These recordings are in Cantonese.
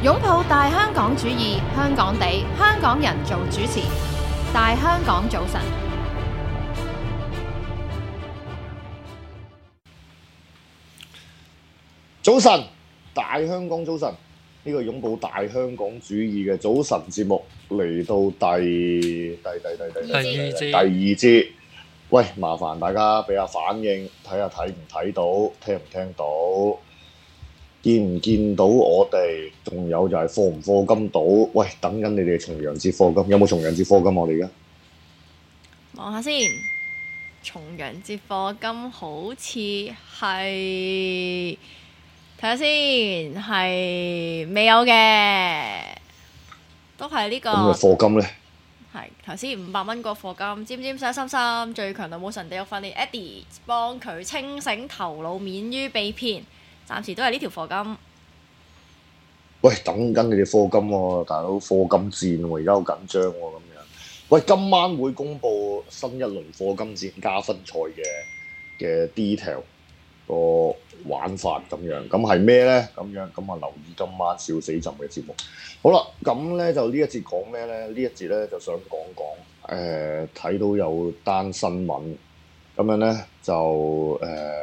擁抱大香港主義，香港地，香港人做主持。大香港早晨， 早晨，大香港早晨，呢個擁抱大香港主義嘅早晨節目嚟到第二節。喂，麻煩大家俾下反應，睇下睇唔睇到，聽唔聽到，見唔見到我哋？仲有就係課唔課金到？喂，等緊你哋重陽節課金，有冇重陽節課金我哋而家？ 望下先，重陽節課金好似係睇下先，係未有嘅，都係呢個。 咁嘅課金咧？ 係頭先500蚊個課金，尖尖雙心心，最強腦武神地獄訓練 Eddie 幫佢清醒頭腦，免於被騙。暫時都係呢條課金。 喂，等緊你哋課金喎，大佬課金戰喎，而家好緊張喎咁樣。喂，今晚會公布新一輪課金戰加分賽嘅 detail 個玩法咁樣，咁係咩咧？咁樣咁啊，留意今晚笑死朕嘅節目。好啦，咁咧就呢一節講咩咧？呢一節咧就想講睇到有單新聞咁樣咧，就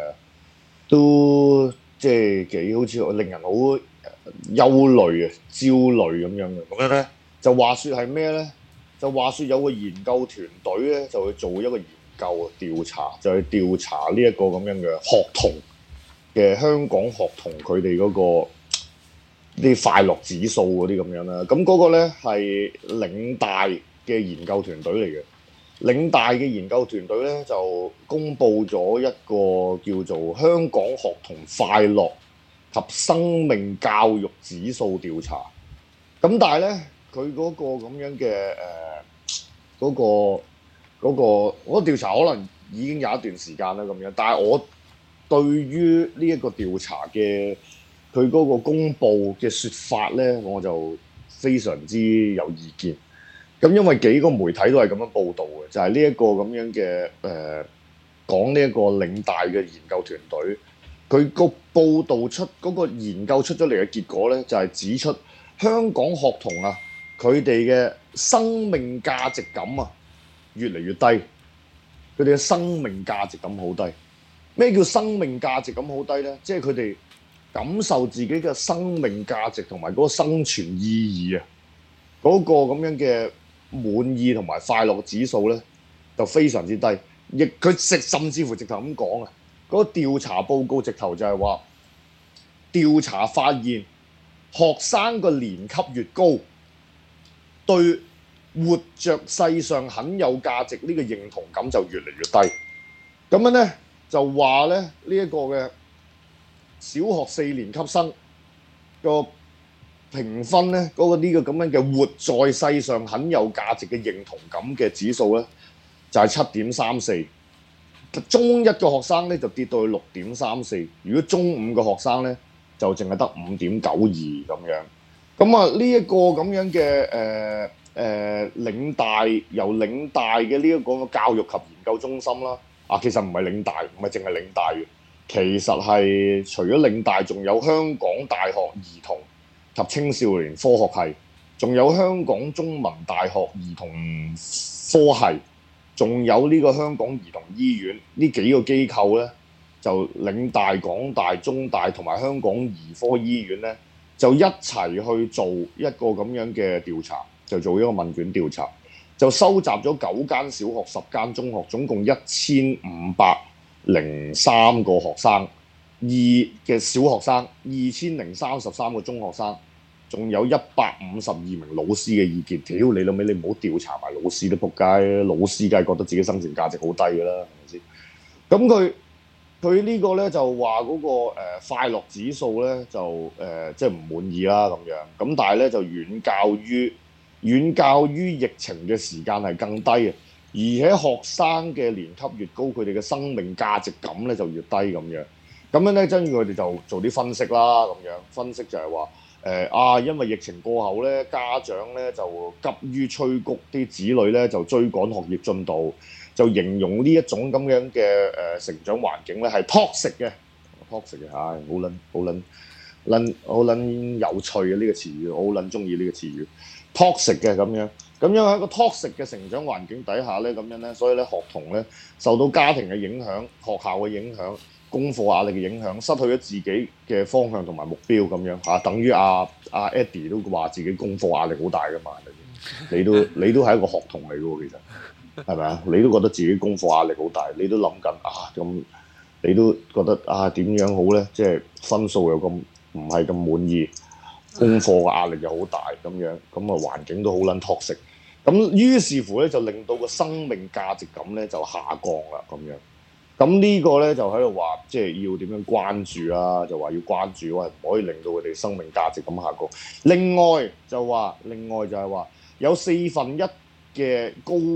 都即係幾好似令人好憂慮啊、焦慮咁樣嘅。咁樣咧就話説係咩咧？就話説有個研究團隊咧就去做一個研究調查，就去調查呢一個咁樣嘅學童嘅香港學童佢哋嗰個啲快樂指數嗰啲咁樣啦。咁嗰個咧係嶺大嘅研究團隊嚟嘅。嶺大嘅研究團隊咧就公布咗一個叫做香港學童快樂及生命教育指數調查。咁但係咧佢嗰個咁樣嘅嗰個調查可能已經有一段時間啦咁樣，但係我對於呢一個調查嘅佢嗰個公佈嘅説法咧，我就非常之有意見。咁因為幾個媒體都係咁樣報導嘅，就係呢一個咁樣嘅講呢一個嶺大嘅研究團隊，佢個報導出嗰個研究出咗嚟嘅結果咧，就係指出香港學童啊，佢哋嘅生命價值感啊越嚟越低，佢哋嘅生命價值感好低。咩叫生命價值感好低咧？即係佢哋感受自己嘅生命價值同埋嗰個生存意義啊，嗰個咁樣嘅滿意同埋快樂指數咧就非常之低。亦佢甚至乎直頭咁講啊，嗰個調查報告直頭就係話，調查發現學生個年級越高，對活着世上很有價值呢個認同感就越嚟越低。咁樣咧就話咧呢一個嘅小學4年級生個評分咧，嗰個呢個咁樣嘅活在世上很有價值嘅認同感嘅指數咧，就係7.34。中一嘅學生咧就跌到去6.34，如果中五嘅學生咧就淨係得5.92咁樣。咁啊呢一個咁樣嘅嶺大由嶺大嘅呢一個教育及研究中心啦，其實唔係嶺大，唔係淨係嶺大嘅，其實係除咗嶺大，仲有香港大學兒童及青少年科學系，仲有香港中文大學兒童科系，仲有呢個香港兒童醫院，呢幾個機構咧，就嶺大、港大、中大同埋香港兒科醫院咧，就一齊去做一個咁樣嘅調查，就做一個問卷調查，就收集咗9間小學、10間中學，總共1503個學生，嘅小學生，2033個中學生，仲有152名老師嘅意見。屌你老味，你唔好調查埋老師都仆街，老師梗係覺得自己生存價值好低㗎啦，係咪先？咁佢呢個咧就話嗰個快樂指數咧就即係唔滿意啦咁樣。咁但係咧就遠較於疫情嘅時間係更低嘅，而且學生嘅年級越高，佢哋嘅生命價值感咧就越低咁樣。咁樣咧，跟住佢哋就做啲分析啦，咁樣分析就係話因為疫情過後咧，家長咧就急於催谷啲子女咧就追趕學業進度，就形容呢一種咁樣嘅成長環境咧係 toxic 嘅，唉，好撚好撚有趣嘅呢個詞語，我好撚中意呢個詞語 toxic 嘅咁樣。咁樣喺一個 toxic 嘅成長環境底下咧，咁樣咧，所以咧學童咧受到家庭嘅影響、學校嘅影響、功課壓力嘅影響，失去咗自己嘅方向同埋目標咁樣嚇，等於阿 Eddie 都話自己功課壓力好大噶嘛，你都係一個學童嚟嘅喎，其實係咪啊？你都覺得自己功課壓力好大，你都諗緊咁，你都覺得點樣好咧？即係分數又咁唔係咁滿意，功課嘅壓力又好大咁樣，咁環境都好撚 toxic。咁於是乎咧，就令到個生命價值感咧就下降啦，咁樣。咁呢個咧就喺度話，即係要點樣關注啦，就話要關注，唔可以令到佢哋生命價值咁下降。另外就係話，有四分一嘅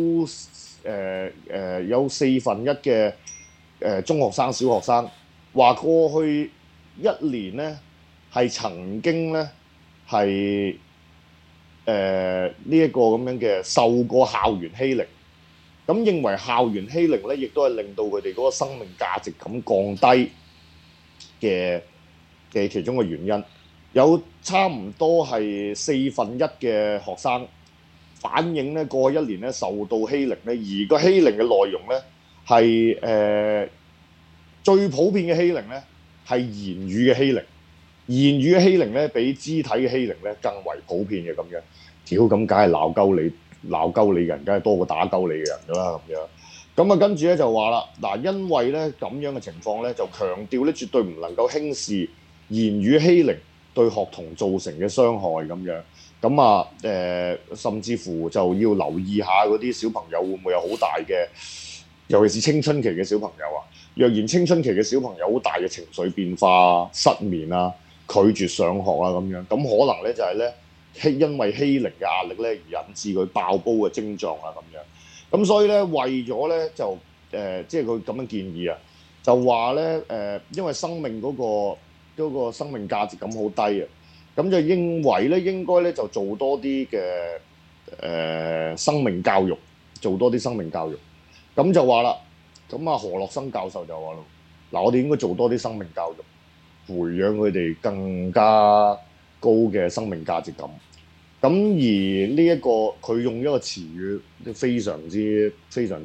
有四分一嘅中學生、小學生話過去一年咧係曾經咧係。呢一個咁樣嘅受過校園欺凌，咁認為校園欺凌咧，亦都係令到佢哋嗰個生命價值感降低嘅其中嘅原因。有差唔多係四分一嘅學生反映咧，過去一年咧受到欺凌咧，而個欺凌嘅內容咧係最普遍嘅欺凌咧係言語嘅欺凌。言語嘅欺凌咧，比肢體嘅欺凌咧更為普遍嘅咁樣。屌咁梗係鬧鳩你嘅人，梗係多過打鳩你嘅人㗎啦咁樣。咁跟住咧就話啦，嗱，因為咧咁樣嘅情況咧，就強調咧絕對唔能夠輕視言語欺凌對學童造成嘅傷害咁樣。咁甚至乎就要留意下嗰啲小朋友會唔會有好大嘅，尤其是青春期嘅小朋友啊。若然青春期嘅小朋友好大嘅情緒變化、失眠啊、拒絕上學啊咁樣，咁可能咧就係咧因為欺凌嘅壓力咧而引致佢爆煲嘅症狀啊咁樣。咁所以咧為咗咧就即係佢咁樣建議啊，就話咧因為生命嗰個生命價值感好低啊，咁就認為咧應該咧就做多啲嘅生命教育，做多啲生命教育。咁就話啦，咁何樂生教授就話咯，嗱，我哋應該做多啲生命教育，培養佢哋更加高嘅生命價值感。咁而呢一個佢用一個詞語都非常之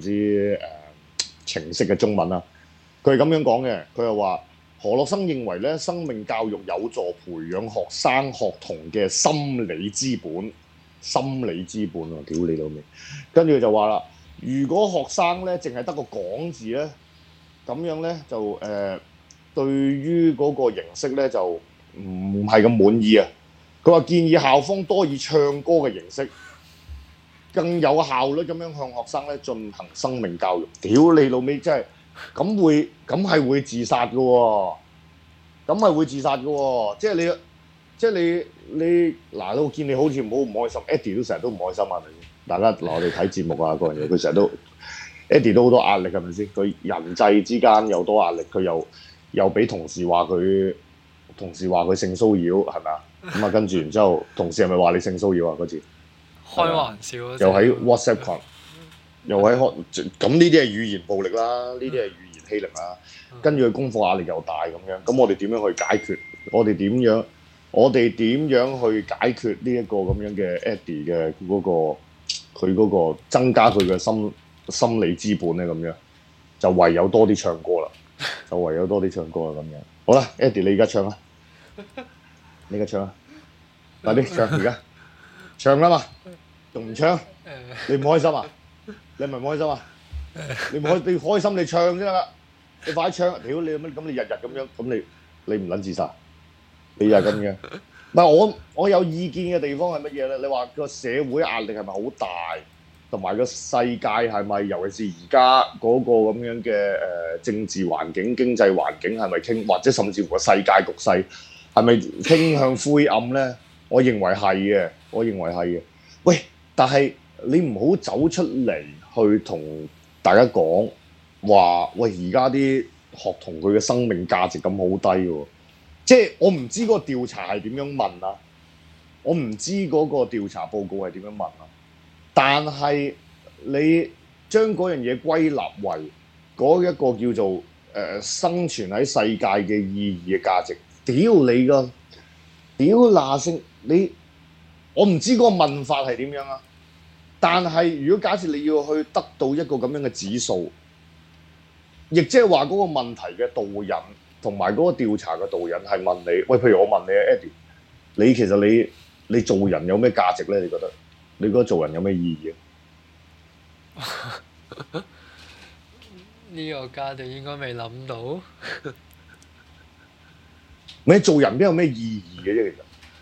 情色嘅中文啦。佢係咁樣講嘅，佢又話何樂生認為咧，生命教育有助培養學童嘅心理資本。心理資本啊，屌你老味！跟住就話啦，如果學生咧淨係得個講字咧，咁樣咧就對於嗰個形式咧就唔係咁滿意啊！佢話建議校方多以唱歌嘅形式，更有效率咁樣向學生咧進行生命教育。屌你老味，真係咁係會自殺嘅喎，咁係會自殺嘅喎，即係你嗱，我見你好似唔開心 ，Eddie 都成日都唔開心啊！大家嗱，我哋睇節目啊，嗰樣嘢佢成日都 Eddie 都好多壓力係咪先？佢人際之間有多壓力，佢又俾同事話佢性騷擾係咪啊？咁啊跟住然之後，同事係咪話你性騷擾啊嗰次？ 開玩笑又喺 WhatsApp 群，又喺咁呢啲係語言暴力啦，呢啲係語言欺凌啦。跟住佢功課壓力又大咁樣，咁我哋點樣去解決？我哋點樣去解決呢一個咁樣嘅 Eddie 嘅佢嗰個增加佢嘅心理資本咧咁樣，就唯有多啲唱歌啦，咁樣。好啦 ，Eddie 你而家唱啦，快啲唱而家，唱啦嘛，仲唔唱？你唔開心啊？你係咪唔開心啊？你開心你唱先得㗎，你快啲唱！屌你咁你日日咁樣，咁你唔撚自殺？你又係咁嘅，唔係我有意見嘅地方係乜嘢咧？你話個社會壓力係咪好大，同埋個世界係咪，尤其是而家嗰個咁樣嘅政治環境、經濟環境係咪或者甚至乎個世界局勢係咪傾向灰暗咧？我認為係嘅。喂，但係你唔好走出嚟去同大家講話，喂，而家啲學童佢嘅生命價值感好低喎。即係我唔知嗰個調查係點樣問啊，我唔知嗰個調查報告係點樣問啊。但係你將嗰樣嘢歸納為嗰一個叫做生存喺世界嘅意義嘅價值，屌你個屌嗱聲你，我唔知嗰個問法係點樣啊。但係如果假設你要去得到一個咁樣嘅指數，亦即係話嗰個問題嘅導引同埋嗰個調查嘅導引係問你，喂，譬如我問你啊 Eddie，你其實你做人有咩價值咧？你覺得做人有咩意義啊？ 呢個階段應該未諗到。 你做人邊有咩意義嘅啫？其實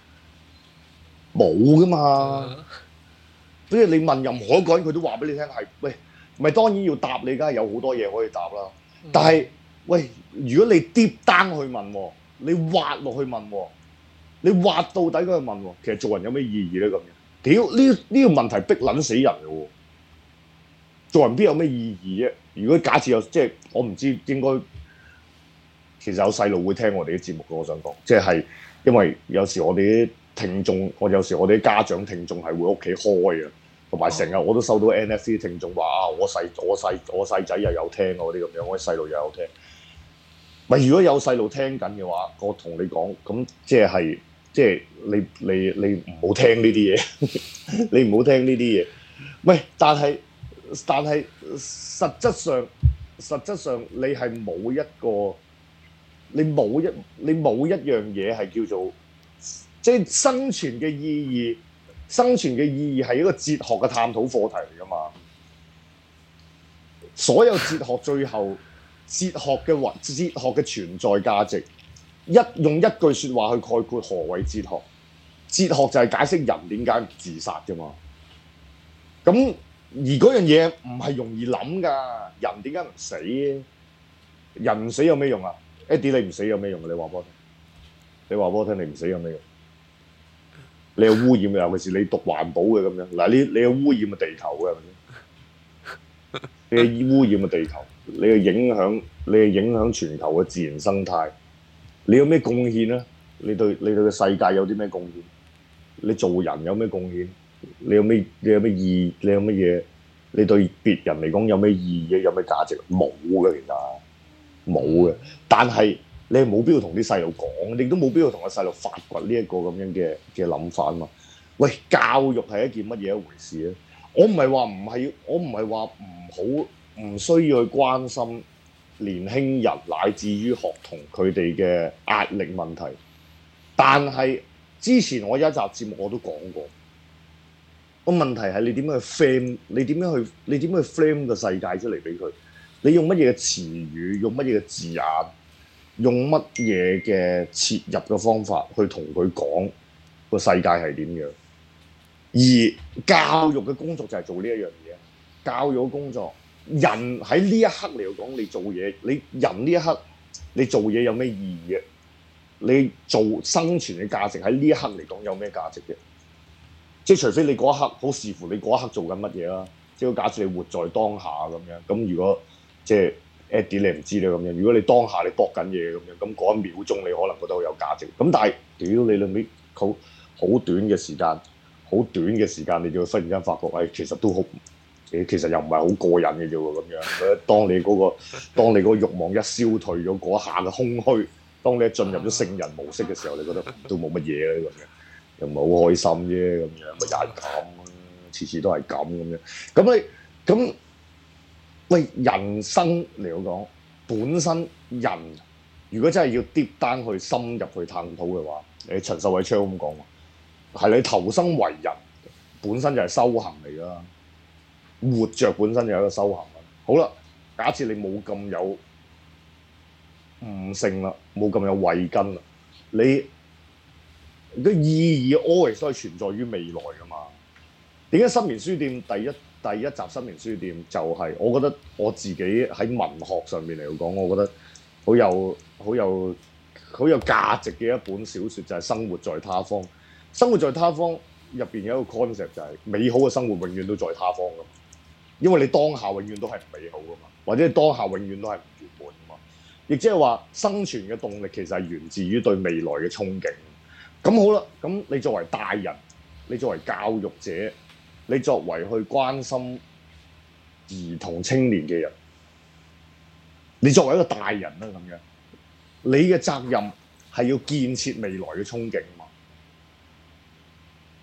冇噶嘛。所以你問任何一個人，佢都話俾你聽係，喂，咪當然要答你，梗係有好多嘢可以答啦。但係，喂，如果你 deep down 去問，你挖落去問，你挖到底嗰去問，其實做人有咩意義咧？咁樣，屌呢個問題逼撚死人嘅喎。做人邊有咩意義啫？如果假設有，即係我唔知應該，其實有細路會聽我哋啲節目嘅，我想講，即係因為有時我哋啲聽眾，有時我哋啲家長聽眾係會屋企開嘅，同埋成日我都收到 NFC 聽眾話啊，我細仔又有聽嗰啲咁樣，我啲細路又有聽。咪如果有細路聽緊嘅話，我同你講，咁即係你唔好聽呢啲嘢，你唔好聽呢啲嘢。喂，但係實質上你係冇一個，你冇一樣嘢係叫做。即係生存嘅意義，生存嘅意義係一個哲學嘅探討課題嚟㗎嘛。所有哲學最後，哲學嘅存在價值，用一句説話去概括何謂哲學。哲學就係解釋人點解唔自殺㗎嘛。咁而嗰樣嘢唔係容易諗㗎。人點解唔死？人唔死有咩用啊？Eddie 你唔死有咩用啊？你話俾我聽。你話俾我聽，你唔死有咩用？你有污染，尤其是你讀環保嘅咁樣。嗱，你有污染嘅地球嘅，係咪先？你係污染嘅地球，你係影響全球嘅自然生態。你有咩貢獻啊？你對個世界有啲咩貢獻？你做人有咩貢獻？你有咩意義？你有乜嘢？你對別人嚟講有咩意義？有咩價值？冇嘅，其實冇嘅。但係你冇必要同啲細路講，你都冇必要同個細路發掘呢一個咁樣嘅諗法啊嘛。喂，教育係一件乜嘢一回事咧？我唔係話唔好，唔需要去關心年輕人乃至於學童佢哋嘅壓力問題。但係之前我有一集節目我都講過，個問題係你點樣去 frame，你點樣去 frame 個世界出嚟俾佢？你用乜嘢嘅詞語，用乜嘢嘅字眼？用乜嘢嘅切入嘅方法去同佢講個世界係點樣？而教育嘅工作就係做呢一樣嘢。教育嘅工作，人喺呢一刻嚟講，你做嘢，你人呢一刻你做嘢有咩意義嘅？你做生存嘅價值喺呢一刻嚟講有咩價值嘅？即係除非你嗰一刻好視乎你嗰一刻做緊乜嘢啦。即係假設你活在當下咁樣，咁如果即係Eddie 你唔知咧咁樣，如果你當下你搏緊嘢咁樣，咁嗰一秒鐘你可能覺得好有價值。咁但係屌你兩尾好短嘅時間，你就會忽然間發覺，其實都好，其實又唔係好過癮嘅啫喎咁樣。當你嗰個慾望一消退咗嗰下嘅空虛，當你一進入咗聖人模式嘅時候，你覺得都冇乜嘢咧咁樣，又唔係好開心啫咁樣，咪又係咁，次次都係咁樣。咁喂，人生嚟講，本身人如果真係要 deep down 去深入去探討嘅話，陳秀偉昌咁講喎，係你投生為人本身就係修行嚟㗎啦，活着本身就係一個修行。好啦，假設你冇咁有悟性啦，冇咁有慧根啦，你嘅意義 always 都係存在於未來㗎嘛？點解新年書店第一集新年書店就係、我覺得我自己喺文學上面嚟講，我覺得好有價值嘅一本小説就係、生活在他方。生活在他方入邊有一個 concept 就係、美好嘅生活永遠都在他方㗎嘛，因為你當下永遠都係唔美好㗎嘛，或者你當下永遠都係唔圓滿㗎嘛。亦即係話生存嘅動力其實係源自於對未來嘅憧憬。咁好啦，咁你作為大人，你作為教育者，你作為去關心兒童青年嘅人，你作為一個大人啦咁樣，你嘅責任係要建設未來嘅憧憬嘛。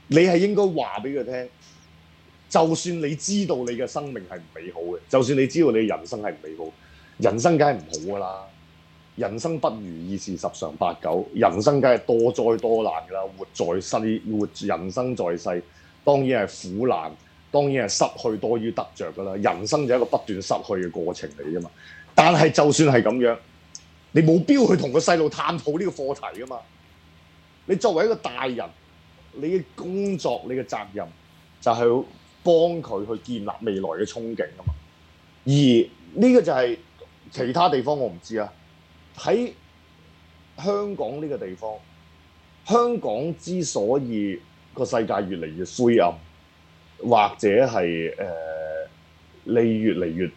你係應該話俾佢聽，就算你知道你嘅生命係唔美好嘅，就算你知道你嘅人生係唔美好，人生梗係唔好噶啦。人生不如意事十常八九，人生梗係多災多難噶啦。人生在世，當然係苦難，當然係失去多於得着噶啦。人生就係一個不斷失去嘅過程嚟啫嘛。但係就算係咁樣，你冇必要去同個細路探討呢個課題噶嘛。你作為一個大人，你嘅工作、你嘅責任就係要幫佢去建立未來嘅憧憬啊嘛。而呢個就係其他地方我唔知啊。喺香港呢個地方，香港之所以個世界越嚟越灰暗，或者係你越嚟越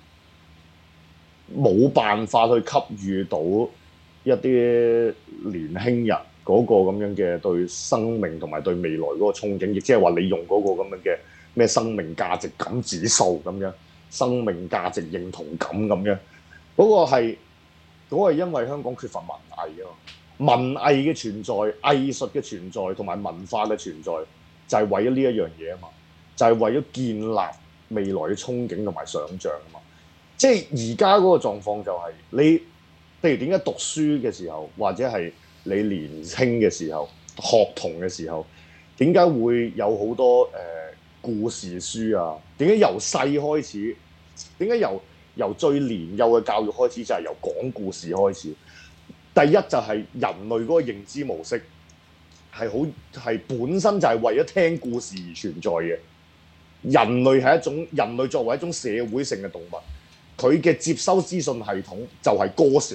冇辦法去給予到一啲年輕人嗰個咁樣嘅對生命同埋對未來嗰個憧憬，亦即係話你用嗰個咁樣嘅咩生命價值感指數咁樣，生命價值認同感咁樣，嗰個係因為香港缺乏文藝啊嘛。文藝嘅存在、藝術嘅存在同埋文化嘅存在，就係為咗呢一樣嘢啊嘛，就係為咗建立未來嘅憧憬同埋想像啊嘛。即係而家嗰個狀況就係你，譬如點解讀書嘅時候，或者係你年輕嘅時候、學童嘅時候，點解會有好多故事書啊？點解由細開始？點解由最年幼嘅教育開始，就係由講故事開始？第一就係人類嗰個認知模式係本身就係為咗聽故事而存在嘅。人類作為一種社會性嘅動物，佢嘅接收資訊系統就係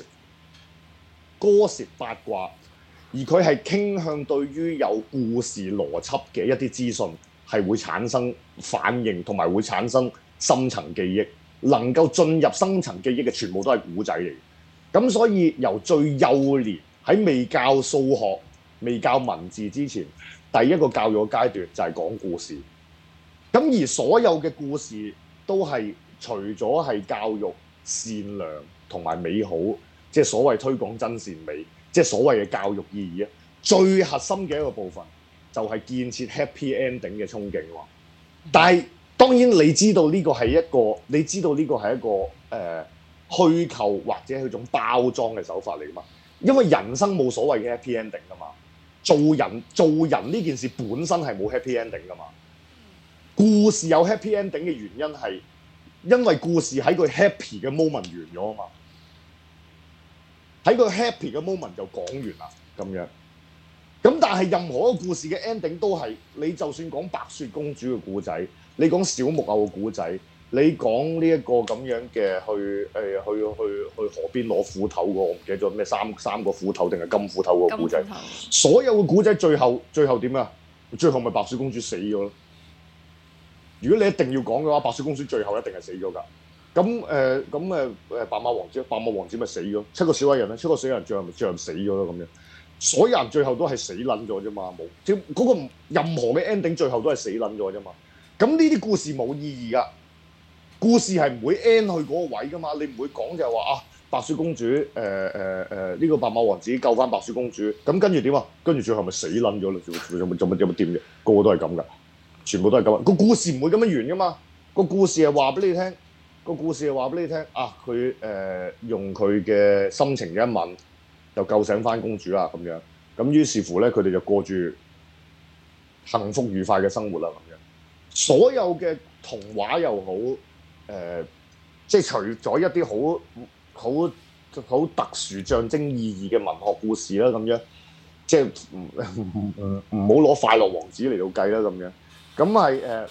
歌説八卦，而佢係傾向對於有故事邏輯嘅一啲資訊係會產生反應，同埋會產生深層記憶。能夠進入深層記憶嘅全部都係古仔嚟嘅。咁所以由最幼年喺未教數學、未教文字之前，第一個教育嘅階段就係講故事。咁而所有嘅故事都係除咗係教育善良同埋美好，即係所謂推廣真善美，即係所謂嘅教育意義啊，最核心嘅一個部分就係建設 happy ending 嘅憧憬喎。但係當然你知道呢個係一個虛構或者係一種包裝嘅手法嚟㗎嘛，因為人生冇所謂嘅 happy ending 㗎嘛，做人呢件事本身係冇 happy ending 㗎嘛。故事有 happy ending 嘅原因係因為故事喺佢 happy 嘅 moment 完咗啊嘛，喺佢 happy 嘅 moment 就講完啦咁樣。咁但係任何一個故事嘅 ending 都係，你就算講白雪公主嘅故仔，你講小木偶嘅故仔，你講呢一個咁樣嘅去河邊攞斧頭個，我唔記得咗咩三個斧頭定係金斧頭個故仔。所有嘅故仔最後點啊？最後咪白雪公主死咗咯。如果你一定要講嘅話，白雪公主最後一定係死咗㗎。咁白馬王子咪死咗。七個小矮人最後死咗咯咁樣。所有人最後都係死撚咗啫嘛，冇即係嗰個任何嘅 ending 最後都係死撚咗啫嘛。咁呢啲故事冇意義㗎，故事係唔會 end 去嗰個位㗎嘛。你唔會講就係話啊，白雪公主呢個白馬王子救翻白雪公主，咁跟住點啊？跟住最後咪死撚咗咯，有乜掂嘅？個個都係咁㗎，全部都係咁。個故事唔會咁樣完㗎嘛。個故事係話俾你聽，啊，佢用佢嘅心情嘅一吻，就救醒翻公主啦咁樣，咁於是乎咧，佢哋就過住幸福愉快嘅生活啦咁樣。所有嘅童話又好，即係除咗一啲好特殊象徵意義嘅文學故事啦咁樣，即係唔好攞快樂王子嚟到計啦咁樣。咁係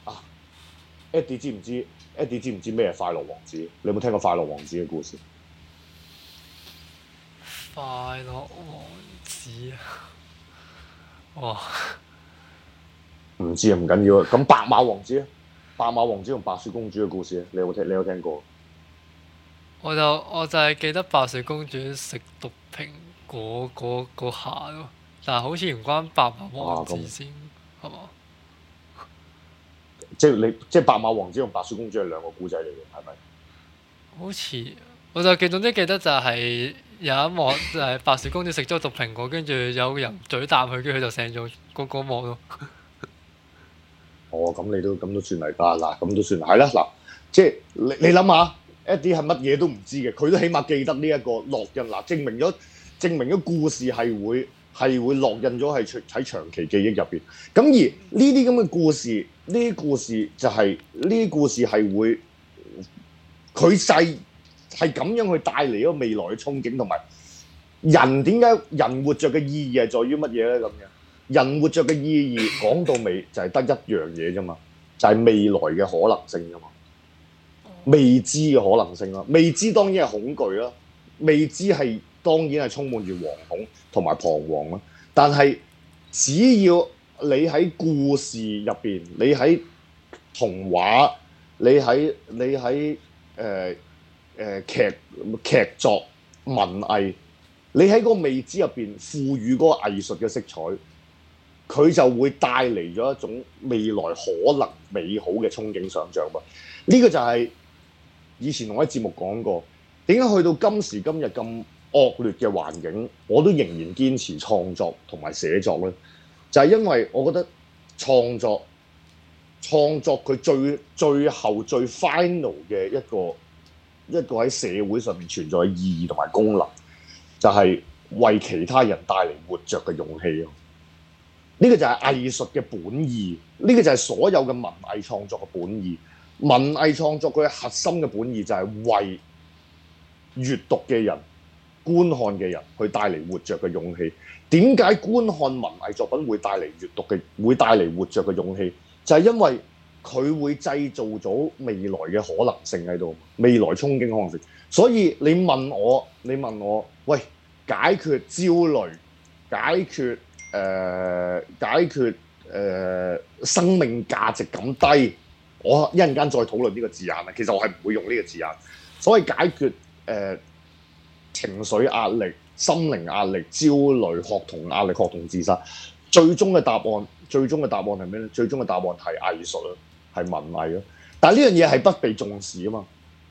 Eddie 知唔知咩係快樂王子？你有冇聽過快樂王子嘅故事？ 快樂王子啊！哇， 唔知啊，唔緊要啊。咁白馬王子同白雪公主嘅故事，你有聽過？ 我就係記得白雪公主食毒蘋果嗰下咯，但係好似唔關白馬王子先，係嘛？ 即係白馬王子同白雪公主係兩個故仔嚟嘅，係咪？ 好似我就記得就係有一幕就係白雪公主食咗毒蘋果，跟住有個人嘴啖佢，跟住佢就醒咗嗰幕咯。 哦，咁你都咁都算係㗎嗱，咁都算係啦嗱，即係你諗下，Eddie係乜嘢都唔知嘅，佢都起碼記得呢一個烙印嗱，證明咗故事係會烙印咗喺長期記憶入邊。咁而呢啲咁嘅故事，呢啲故事係會佢係咁樣去帶嚟一個未來嘅憧憬，同埋人點解人活着嘅意義係在於乜嘢咧？咁樣人活着嘅意義講到尾就係得一樣嘢啫嘛，就係未來嘅可能性啫嘛，未知嘅可能性啦。未知當然係恐懼啦，未知係當然係充滿住惶恐同埋彷徨啦。但係只要你喺故事入邊，你喺童話，你喺劇作文藝，你喺個未知入邊賦予嗰個藝術嘅色彩，佢就會帶嚟咗一種未來可能美好嘅憧憬想像噃。呢個就係以前我喺節目講過，點解去到今時今日咁惡劣嘅環境，我都仍然堅持創作同埋寫作咧？就係因為我覺得創作佢最後最 final 嘅一個喺社會上面存在嘅意義同埋功能，就係為其他人帶嚟活着嘅勇氣咯。呢個就係藝術嘅本意，呢個就係所有嘅文藝創作嘅本意。文藝創作佢嘅核心嘅本意就係為閱讀嘅人、觀看嘅人去帶嚟活着嘅勇氣。點解觀看文藝作品會帶嚟活着嘅勇氣？就係因為佢會製造咗未來嘅可能性喺度，未來憧憬可能性。所以你問我，喂，解決焦慮、解決生命價值咁低，我一陣間再討論呢個字眼啦。其實我係唔會用呢個字眼。所謂解決情緒壓力、心靈壓力、焦慮、學童壓力、學童自殺，最終嘅答案係咩咧？最終嘅答案係藝術咯，係文藝咯。但係呢樣嘢係不被重視啊嘛。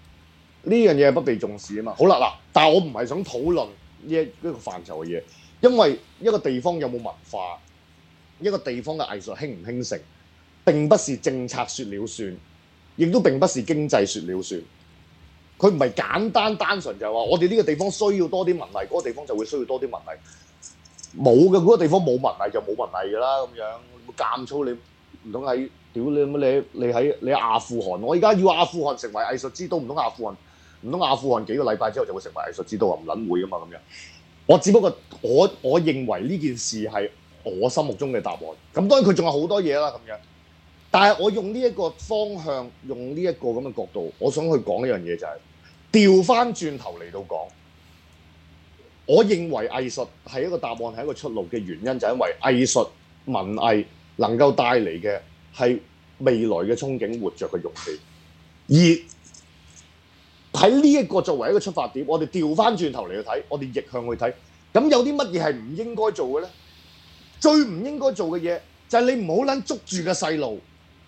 好啦嗱，但係我唔係想討論呢一個範疇嘅嘢，因為一個地方有冇文化，一個地方嘅藝術興唔興盛，並不是政策説了算，亦都並不是經濟説了算。佢唔係單純就係話我哋呢個地方需要多啲文藝，嗰個地方就會需要多啲文藝。冇嘅，嗰個地方冇文藝就冇文藝㗎啦，咁樣監粗你唔通喺屌你乜你喺阿富汗，我而家要阿富汗成為藝術之都，唔通阿富汗幾個禮拜之後就會成為藝術之都啊？唔撚會㗎嘛咁樣。我只不過我認為呢件事係我心目中嘅答案。咁當然佢仲有好多嘢啦咁樣，但係我用呢一個方向，用呢一個咁嘅角度，我想去講一樣嘢就係調翻轉頭嚟到講。我認為藝術係一個答案，係一個出路嘅原因，就係因為藝術文藝能夠帶嚟嘅係未來嘅憧憬、活着嘅勇氣。而喺呢一個作為一個出發點，我哋調翻轉頭嚟去睇，我哋逆向去睇，咁有啲乜嘢係唔應該做嘅咧？最唔應該做嘅嘢就係你唔好撚捉住個細路，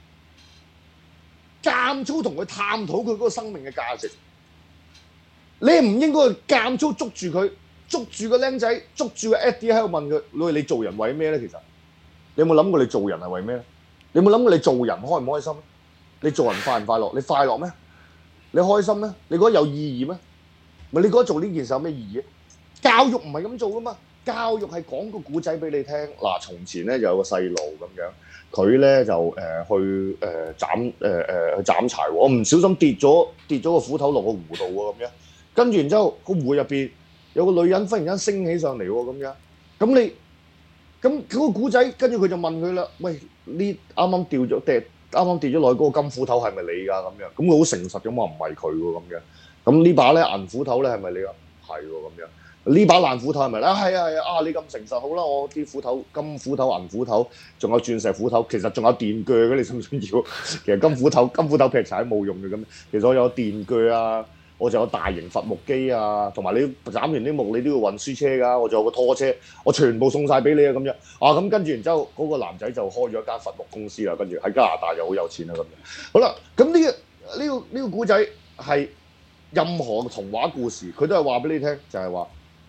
監粗同佢探討佢嗰個生命嘅價值。你唔應該監粗捉住佢。捉住個僆仔，捉住個 Eddie 喺度問佢：你做人為咩咧？其實你有冇諗過你做人係為咩咧？你有冇諗過你做人開唔開心？你做人快唔快樂？你快樂咩？你開心咩？你覺得有意義咩？咪你覺得做呢件事有咩意義？教育唔係咁做噶嘛，教育係講個古仔俾你聽。嗱，從前咧就有個細路咁樣，佢咧就去斬柴喎，我唔小心跌咗個斧頭落個湖度喎咁樣，跟住然之後個湖入邊有個女人忽然間升起上嚟喎，咁樣，咁嗰個古仔，跟住佢就問佢啦，喂，呢啱啱跌咗落去嗰個金斧頭係咪你㗎？咁樣，咁佢好誠實咁話唔係佢喎，咁樣，咁呢把咧銀斧頭咧係咪你㗎？係喎，咁樣，呢把爛斧頭係咪咧？係啊，你咁誠實，好啦，我啲斧頭金斧頭、銀斧頭，仲有鑽石斧頭，其實仲有電鋸嘅，你信唔信要？其實金斧頭劈柴冇用嘅咁，其實我有電鋸啊。我就有大型伐木機啊，同埋你斬完啲木你都要運輸車㗎，我仲有個拖車，我全部送晒俾你啊咁樣。咁跟住然之後嗰個男仔就開咗一間伐木公司啦，跟住喺加拿大就好有錢啦咁樣。好啦，咁呢個古仔係任何童話故事，佢都係話俾你聽，就係話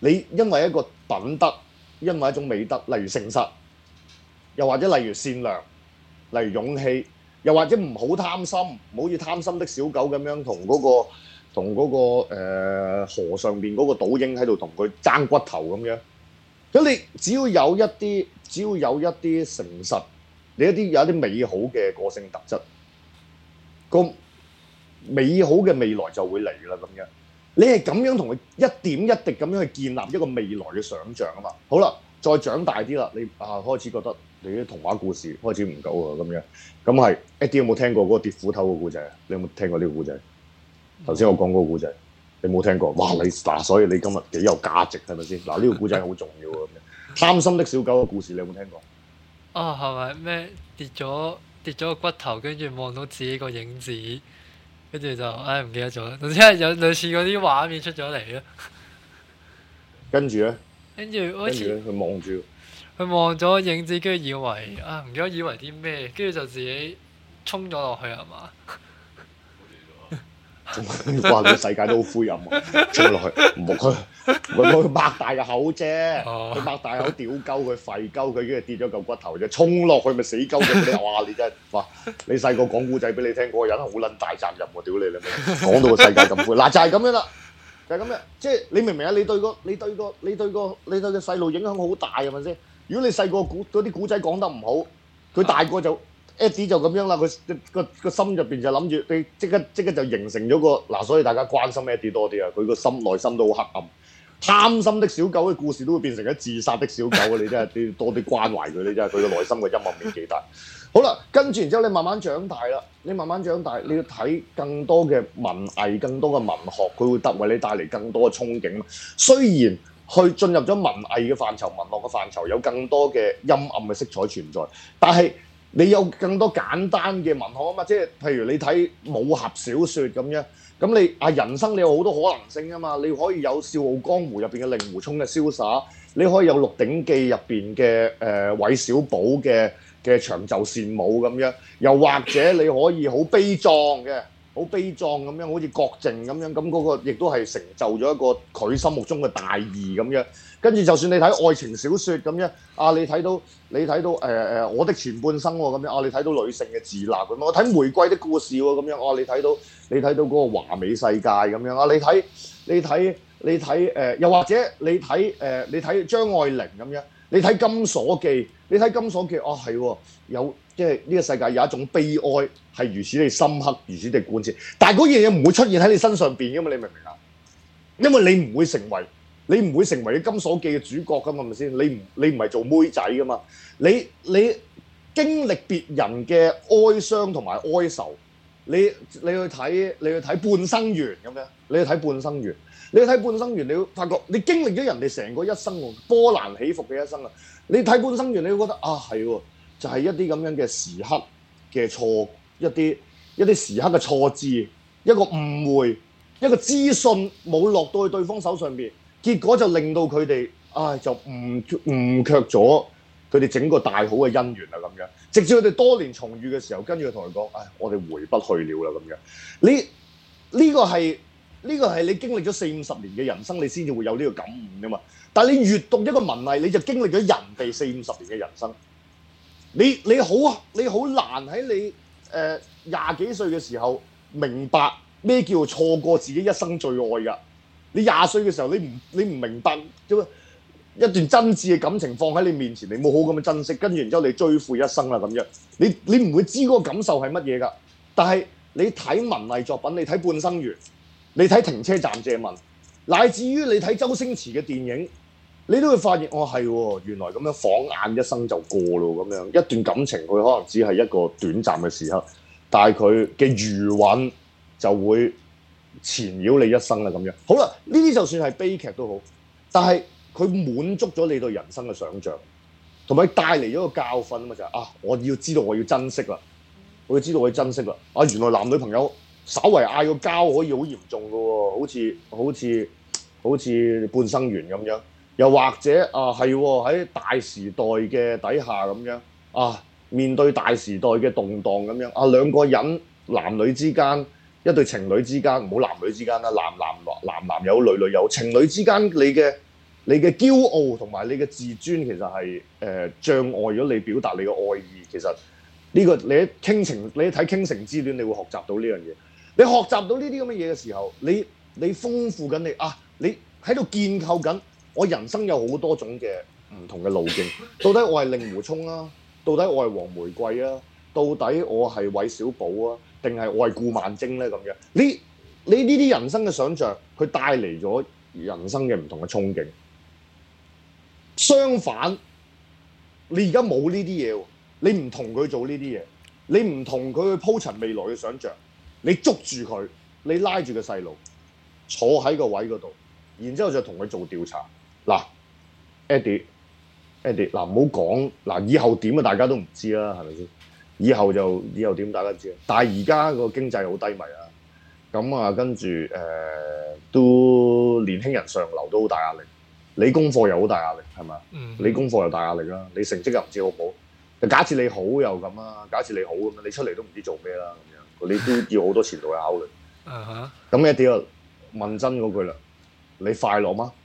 你因為一個品德，因為一種美德，例如誠實，又或者例如善良，例如勇氣，又或者唔好貪心，唔好似貪心的小狗咁樣同嗰個河上邊嗰個倒影喺度同佢爭骨頭咁樣。咁你只要有一啲誠實，你有一啲美好嘅個性特質，個美好嘅未來就會嚟啦咁樣。你係咁樣同佢一點一滴咁樣去建立一個未來嘅想像啊嘛。好啦，再長大啲啦，你開始覺得你啲童話故事開始唔夠啊咁樣。咁係Eddie有冇聽過嗰個跌斧頭嘅故仔啊？你有冇聽過呢個故仔？頭先我講嗰個故仔，你冇聽過？哇！你所以你今日幾有價值係咪先？呢個故仔好重要啊咁樣。貪心的小狗嘅故事你有冇聽過？ 係咪咩跌咗個骨頭，跟住望到自己個影子，跟住就唔記得咗啦。總之係有類似嗰啲畫面出咗嚟啦。跟住咧，好似佢望咗影子，跟住以為唔記得以為啲咩，跟住就自己衝咗落去係嘛？ 哇！個世界都好灰暗啊！衝落去，唔好佢擘大個口啫，佢擘大口屌鳩佢吠鳩佢，跟住跌咗嚿骨頭啫，衝落去咪死鳩佢！你哇！你真係哇！你細個講古仔俾你聽，嗰個人好撚大責任喎！屌你啦！講到個世界咁灰，嗱就係咁樣啦，就係咁樣，即係你明唔明啊？你對個細路影響好大係咪先？如果你細個嗰啲古仔講得唔好，佢大個就。Eddie 就咁樣啦，佢個心入邊就諗住，你即刻就形成咗個嗱，所以大家關心 Eddie 多啲啊！佢個內心都好黑暗，貪心的小狗嘅故事都會變成咗自殺的小狗啊！你真係多啲關懷佢，你真係佢個內心嘅陰暗面幾大。好啦，跟住然之後你慢慢長大啦，你要睇更多嘅文藝、更多嘅文學，佢會為你帶嚟更多嘅憧憬。雖然去進入咗文藝嘅範疇、文學嘅範疇，有更多嘅陰暗嘅色彩存在，但係你有更多簡單嘅文學啊嘛，即係譬如你睇武俠小説咁樣，咁你人生你有好多可能性啊嘛，你可以有《笑傲江湖》入邊嘅令狐沖嘅瀟灑，你可以有《鹿鼎記》入邊嘅韋小寶嘅長袖善舞咁樣，又或者你可以好悲壯咁樣，好似郭靖咁樣，咁嗰個亦都係成就咗一個佢心目中嘅大義咁樣。跟住就算你睇愛情小説咁樣，你睇到我的前半生喎咁樣，你睇到女性嘅自立咁樣，我睇玫瑰的故事喎咁樣，你睇到嗰個華美世界咁樣你睇又或者你睇張愛玲咁樣，你睇金鎖記係喎，有即係呢個世界有一種悲哀係如此地深刻，如此地貫徹，但係嗰樣嘢唔會出現喺你身上邊㗎嘛，你明唔明啊？因為你唔會成為金鎖記嘅主角㗎嘛，係咪先？你唔係做妹仔㗎嘛？你經歷別人嘅哀傷同埋哀愁，你去睇半生緣咁樣，你去睇半生緣，你會發覺你經歷咗人哋成個一生喎，波瀾起伏嘅一生啊！你睇半生緣，你會覺得係喎，就係一啲咁樣嘅時刻嘅錯，一啲時刻嘅錯字，一個誤會，一個資訊冇落到去對方手上邊。結果就令到佢哋就誤卻咗佢哋整個大好嘅姻緣啦咁樣，直至佢哋多年重遇嘅時候，跟住佢同佢講：我哋回不去了啦咁樣。呢個係你經歷咗40-50年嘅人生，你先至會有呢個感悟㗎嘛。但係你閱讀一個文藝，你就經歷咗人哋40-50年嘅人生。你好難喺你20幾歲嘅時候明白咩叫錯過自己一生最愛㗎。你20歲嘅時候，你唔明白一段真摯嘅感情放喺你面前，你冇好咁樣珍惜，跟住然之後你追悔一生啦咁樣，你唔會知嗰個感受係乜嘢㗎。但係你睇文藝作品，你睇半生緣，你睇停車站借問，乃至於你睇周星馳嘅電影，你都會發現係喎，原來咁樣晃眼一生就過咯咁樣，一段感情佢可能只係一個短暫嘅時刻，但係佢嘅餘韻就會纏繞你一生啦咁樣。好啦，呢啲就算係悲劇都好，但係佢滿足咗你對人生嘅想像，同埋帶嚟咗個教訓啊嘛，就係我要知道我要珍惜啦，原來男女朋友稍為嗌個交可以好嚴重㗎喎，好似半生緣咁樣，又或者係喺大時代嘅底下咁樣面對大時代嘅動盪咁樣兩個人男女之間。一對情侶之間，唔好男女之間啦，男有女有情侶之間， 你嘅驕傲同埋你嘅自尊其實係障礙咗你表達你嘅愛意。其實呢個你喺傾情，你睇傾城之戀，你會學習到呢樣嘢。你學習到呢啲咁嘅嘢嘅時候，你豐富緊你喺度建構緊我人生有好多種嘅唔同嘅路徑。到底我係令狐沖啊？到底我係黃玫瑰啊？到底我係韋小寶啊？定係我係顧萬晶咧？咁樣你呢啲人生嘅想像，佢帶嚟咗人生嘅唔同嘅憧憬。相反，你而家冇呢啲嘢喎，你唔同佢做呢啲嘢，你唔同佢去鋪陳未來嘅想像，你捉住佢，你拉住個細路坐喺個位嗰度，然之後就同佢做調查。嗱 ，Eddie，嗱唔好講嗱，以後點啊？大家都唔知啦，係咪先？以後點大家知啊？但係而家個經濟好低迷啊，咁啊跟住都年輕人上流都好大壓力，你功課又好大壓力，係咪？你功課又大壓力啦，你成績又唔知好唔好。假設你好又咁啊，假設你好咁你出嚟都唔知做咩啦咁樣，你都要好多前途去考慮。咁Eddie啊，問真嗰句啦，你快樂嗎？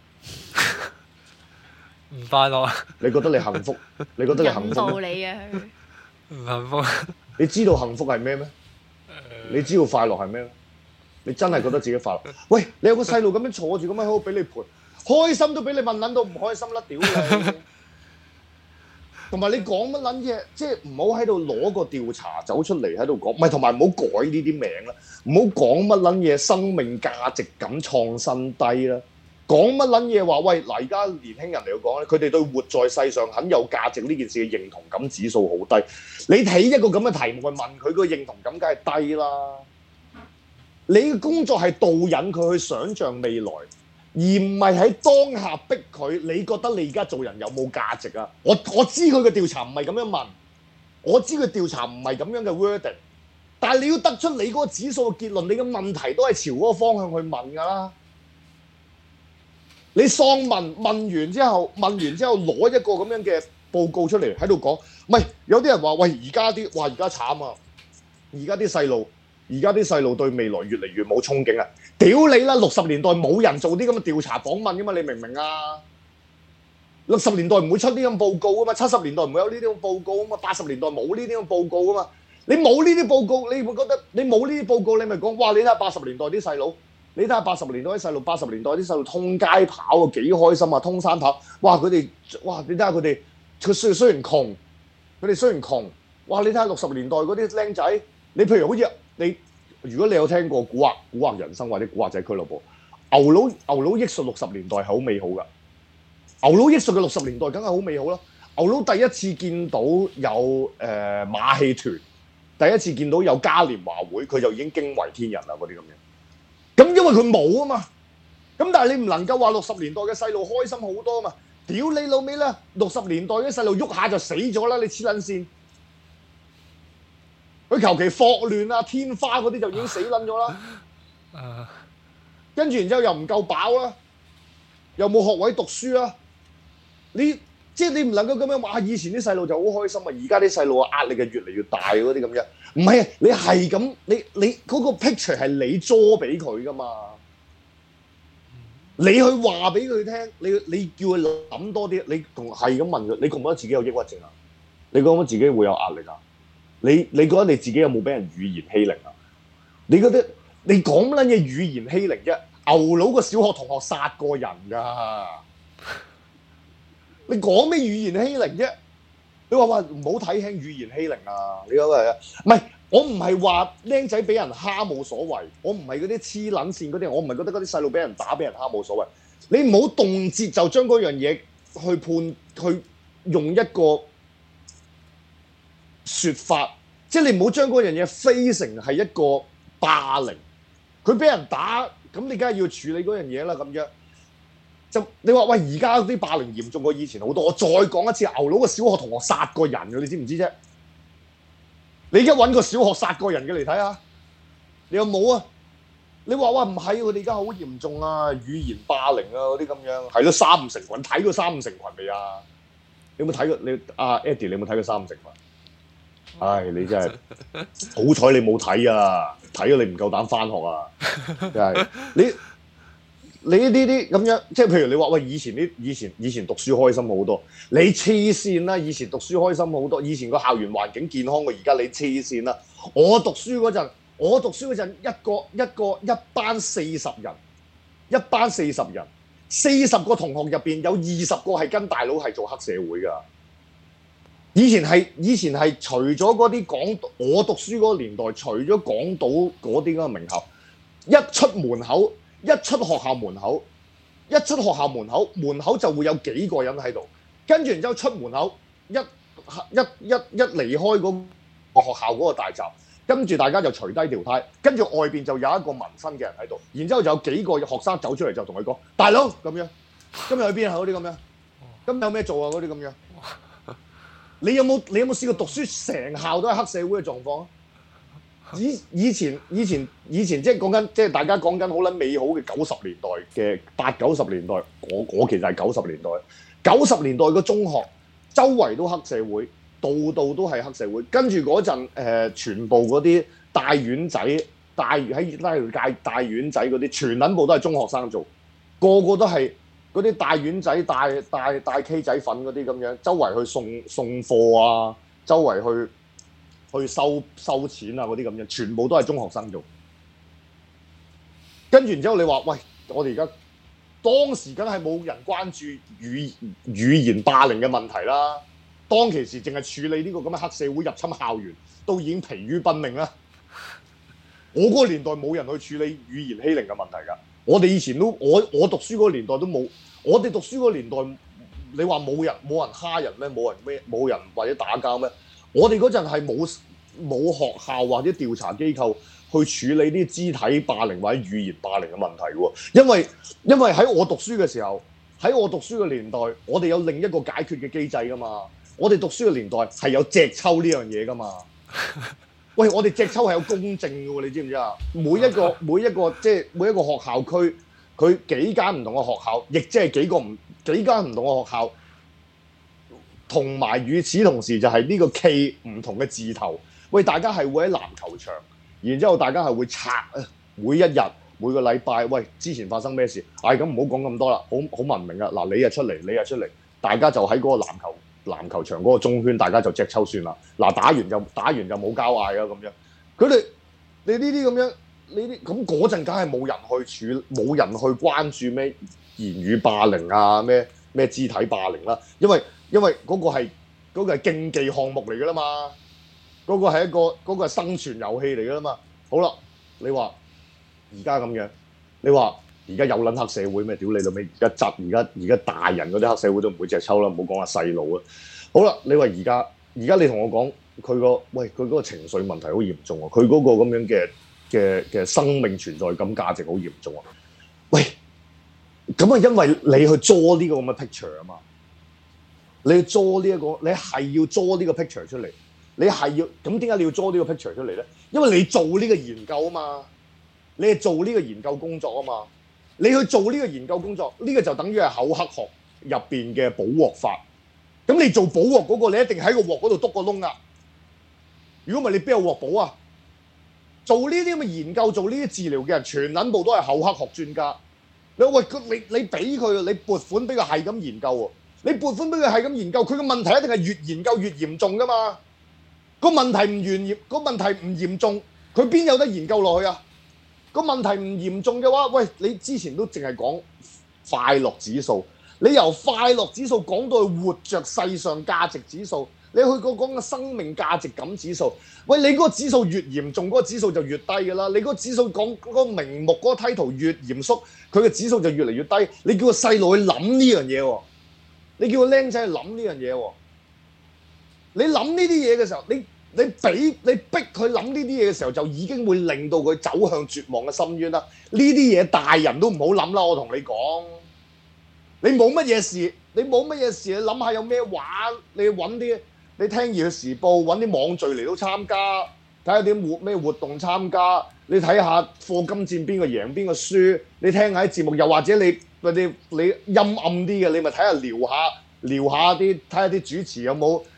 唔快樂。 你覺得你幸福？你覺得你幸福道理嘅佢。 唔幸福。 你知道幸福係咩咩？你知道快樂係咩咩？你真係覺得自己快樂？喂，你有個細路咁樣坐住咁樣喺度俾你陪，開心都俾你問撚到唔開心啦！屌你！同埋你講乜撚嘢？即係唔好喺度攞個調查走出嚟喺度講，唔係同埋唔好改呢啲名啦，唔好講乜撚嘢生命價值感創新低啦。講乜撚嘢話？喂，嗱，而家年輕人嚟講咧，佢哋對活在世上很有價值呢件事嘅認同感指數好低。你睇一個咁嘅題目去問佢，個認同感梗係低啦。你嘅工作係導引佢去想像未來，而唔係喺當下逼佢。你覺得你而家做人有冇價值啊？我知佢嘅調查唔係咁樣問，我知佢調查唔係咁樣嘅 wording， 但係你要得出你嗰個指數嘅結論，你嘅問題都係朝嗰個方向去問㗎啦。你喪問完之後攞一個咁樣嘅報告出嚟喺度講，唔係有啲人話喂，而家慘啊！而家啲細路對未來越嚟越冇憧憬啊！屌你啦！60年代冇人做啲咁嘅調查訪問噶嘛，你明唔明啊？60年代唔會出呢啲報告啊嘛，70年代唔會有呢啲咁報告啊嘛，80年代冇呢啲咁報告啊嘛。你冇呢啲報告，你會覺得你冇呢啲報告，你咪講哇！你睇下80年代啲細路。你睇下80年代啲細路，80年代啲細路通街跑啊，幾開心啊！通山跑，哇！你睇下佢哋，佢雖然窮，哇！你睇下60年代嗰啲僆仔，你譬如好似你，如果你有聽過古惑人生或者古惑仔俱樂部，牛佬益術60年代係好美好噶，牛佬益術嘅60年代梗係好美好啦。牛佬第一次見到有馬戲團，第一次見到有嘉年華會，佢就已經驚為天人啦嗰啲咁樣。咁因為佢冇啊嘛，咁但係你唔能夠話60年代嘅細路開心好多啊嘛，屌你老味啦！60年代嘅細路喐下就死咗啦，你黐撚線！佢求其霍亂啊、天花嗰啲就已經死撚咗啦，跟住然之後又唔夠飽啦，又冇學位讀書啦，你唔能夠咁樣話，以前啲細路就好開心啊，而家啲細路嘅壓力係越嚟越大嗰啲咁樣。唔係啊！你係咁，你嗰個 picture 係你draw俾佢噶嘛？你去話俾佢聽，你叫佢諗多啲，你同係咁問佢，你覺唔覺得自己有抑鬱症啊？你覺唔覺得自己會有壓力啊？你覺得你自己有冇俾人語言欺凌啊？你覺得你講乜撚嘢語言欺凌啫？牛佬個小學同學殺過人㗎，你講咩語言欺凌啫？你話唔好睇輕語言欺凌啊！你講係啊？唔係，我唔係話僆仔俾人蝦冇所謂，我唔係嗰啲黐撚線嗰啲，我唔係覺得嗰啲細路俾人打俾人蝦冇所謂。你唔好動輒就將嗰樣嘢去用一個説法，即係你唔好將嗰樣嘢飛成係一個霸凌。佢俾人打，咁你梗係要處理嗰樣嘢啦，咁樣。就你話喂，而家啲霸凌嚴重過以前好多。我再講一次，牛佬個小學同學殺過人嘅，你知唔知啫？你而家揾個小學殺過人嘅嚟睇下，你有冇啊？你話哇唔係，佢哋而家好嚴重啊，語言霸凌啊嗰啲咁樣，係咯三五成群，睇過三五成群未啊？你有冇睇過？你阿 Eddie 你有冇睇過三五成群？唉，你真係好彩你冇睇啊！睇咗你唔夠膽返學啊！真係你呢啲咁樣，即係譬如你話喂，以前讀書開心好多，你黐線啦！以前讀書開心好多，以前個校園環境健康過而家，你黐線啦！我讀書嗰陣，一班40人，一班40人，40個同學入邊有20個係跟大佬係做黑社會㗎。以前係除咗嗰啲我讀書嗰個年代，除咗港島嗰啲咁嘅名校，一出學校門口，門口就會有幾個人喺度，跟住然之後出門口一離開嗰個學校嗰個大閘，跟住大家就除低條呔，跟住外邊就有一個紋身嘅人喺度，然之後就有幾個學生走出嚟就同佢講：大佬咁樣，今日去邊啊？嗰啲咁樣，今日有咩做啊？嗰啲咁樣。你有冇試過讀書成校都係黑社會嘅狀況啊？以前即係講緊，即係大家講緊好撚美好嘅90年代嘅80-90年代，我其實係90年代。90年代個中學周圍都黑社會，度度都係黑社會。跟住嗰陣全部嗰啲大院仔、喺拉條街大院仔嗰啲，全撚部都係中學生做，個個都係。嗰啲大丸仔、大 K 仔粉嗰啲咁樣，周圍去送貨啊，周圍去收錢啊嗰啲咁樣，全部都係中學生做。跟住然之後，你話喂，我哋而家當時梗係冇人關注語言霸凌嘅問題啦。當其時淨係處理呢個咁嘅黑社會入侵校園，都已經疲於奔命啦。我嗰個年代冇人去處理語言欺凌嘅問題㗎。我哋以前都我讀書嗰個年代都冇。我哋讀書嗰個年代，你話冇人蝦人咩？冇人或者打交咩？我哋嗰陣係冇學校或者調查機構去處理啲肢體霸凌或者語言霸凌嘅問題喎。因為喺我讀書嘅時候，喺我讀書嘅年代，我哋有另一個解決嘅機制㗎嘛。我哋讀書嘅年代係有隻抽呢樣嘢㗎嘛。喂，我哋隻抽係有公正㗎喎，你知唔知啊？每一個即係每一個學校區。佢幾間唔同嘅學校，亦即係幾間唔同嘅學校，同埋與此同時就係呢個企唔同嘅字頭。喂，大家係會喺籃球場，然之後大家係會拆啊，每一日每個禮拜，喂，之前發生咩事？咁唔好講咁多啦，好文明啊！嗱，你又出嚟，大家就喺嗰個籃球場嗰個中圈，大家就隻抽算啦。嗱，打完就冇交嗌啊咁樣。佢哋你呢啲咁樣。呢啲咁嗰陣梗係冇人去關注咩言語霸凌啊，咩肢體霸凌啦，因為嗰個係競技項目嚟㗎啦嘛，嗰個係生存遊戲嚟㗎啦嘛。好啦，你話而家咁樣，你話而家有撚黑社會咩？屌你老味！而家大人嗰啲黑社會都唔會隻抽啦，唔好講話細路啊。好啦，你話而家你同我講佢嗰個情緒問題好嚴重啊，佢嗰個咁樣嘅生命存在感價值好嚴重啊！喂，咁啊，因為你去做呢個咁嘅 picture 啊嘛，你去做呢一個，你係要做呢個 picture 出嚟，你係要咁點解你要做呢個 picture 出嚟咧？因為你做呢個研究啊嘛，你係做呢個研究工作啊嘛，你去做呢個研究工作，呢個就等於係厚黑學入邊嘅補鑊法。咁你做補鑊嗰個，你一定喺個鑊嗰度篤個窿啊！如果唔係，你邊有鑊補啊？做呢啲咁嘅研究、做呢啲治療嘅人，全撚部都係厚黑學專家。你話喂，你俾佢，你撥款俾佢係咁研究喎。你撥款俾佢係咁研究，佢嘅問題一定係越研究越嚴重噶嘛。個問題唔嚴重，佢邊有得研究落去啊？個問題唔嚴重嘅話，喂，你之前都淨係講快樂指數，你由快樂指數講到去活着世上價值指數。你去講嘅生命價值感指數，喂，你嗰個指數越嚴重，嗰個指數就越低㗎啦。你嗰個指數講嗰個名目嗰個 title 越嚴肅，佢嘅指數就越嚟越低。你叫個細路去諗呢樣嘢喎，你叫個僆仔去諗呢樣嘢喎。你諗呢啲嘢嘅時候，你逼佢諗呢啲嘢嘅時候，就已經會令到佢走向絕望嘅深淵啦。呢啲嘢大人都唔好諗啦，我同你講。你冇乜嘢事，你諗下有咩玩，你揾啲。你聽《熱血時報》揾啲網聚嚟到參加，睇下啲咩活動參加。你睇下課金戰邊個贏邊個輸。你聽下啲節目，又或者你陰暗啲嘅，你咪睇下聊下啲，睇下啲主持有冇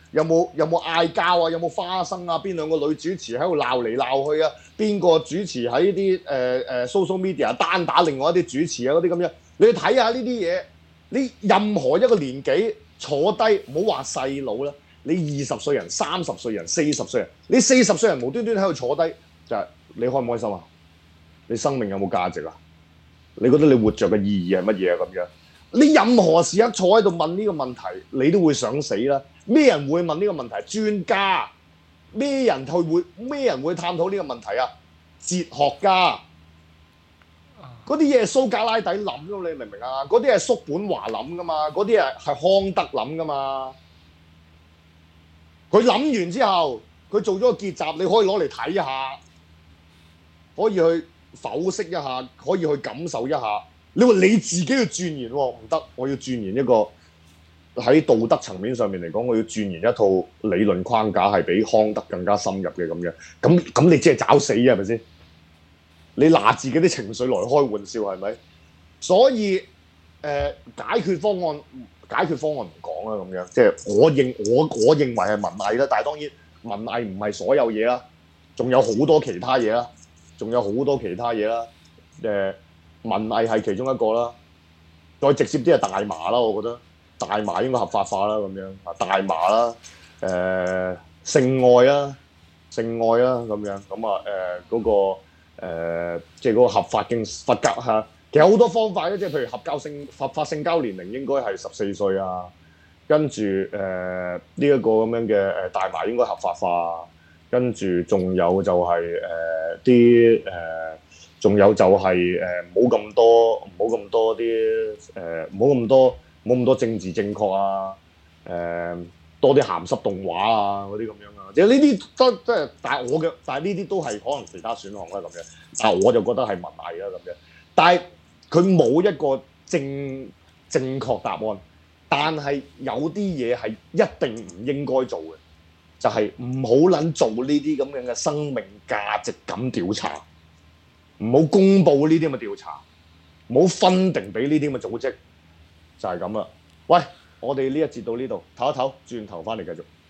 有冇嗌交啊？有冇花生啊？邊兩個女主持喺度鬧嚟鬧去啊？邊個主持喺啲social media 單打另外一啲主持啊？嗰啲咁樣，你去睇下呢啲嘢。你任何一個年紀坐低，唔好話細佬啦，你20歲人、30歲人、40歲人，你40歲人無端端喺度坐低，就係你開唔開心啊？你生命有冇價值啊？你覺得你活着嘅意義係乜嘢啊？咁樣，你任何時刻坐喺度問呢個問題，你都會想死啦。咩人會問呢個問題？專家。咩人會探討呢個問題啊？哲學家。嗰啲嘢係蘇格拉底諗㗎，你明唔明啊？嗰啲係叔本華諗㗎嘛，嗰啲係康德諗㗎嘛。佢諗完之後，佢做咗個結集，你可以攞嚟睇下，可以去剖析一下，可以去感受一下。你話你自己去鑽研喎，唔得，我要鑽研一個喺道德層面上面嚟講，我要鑽研一套理論框架係比康德更加深入嘅咁樣。咁你即係找死啊，係咪先？你拿自己啲情緒來開玩笑係咪？所以解決方案唔講啦咁樣，即係我認為係文藝啦，但係當然文藝唔係所有嘢啦，仲有好多其他嘢啦，文藝係其中一個啦，再直接啲係大麻啦，我覺得大麻應該合法化啦咁樣啊，大麻啦，性愛啦咁樣，咁啊嗰個。即係嗰個合法嚇，其實好多方法咧，即係譬如合法性交年齡應該係14歲啊，跟住呢一個咁樣嘅大麻應該合法化，跟住仲有就係仲有就係唔好咁多啲唔好咁多政治正確啊，多啲鹹濕動畫啊嗰啲咁樣啊，即係呢啲都即係，但係呢啲都係可能其他選項啦咁樣。但係我就覺得係文藝啦咁樣。但係佢冇一個正確答案。但係有啲嘢係一定唔應該做嘅，就係唔好撚做呢啲咁樣嘅生命價值感調查，唔好公佈呢啲咁嘅調查，唔好分定俾呢啲咁嘅組織，就係咁啦。喂！我哋呢一節到呢度，唞一唞，轉頭翻嚟繼續。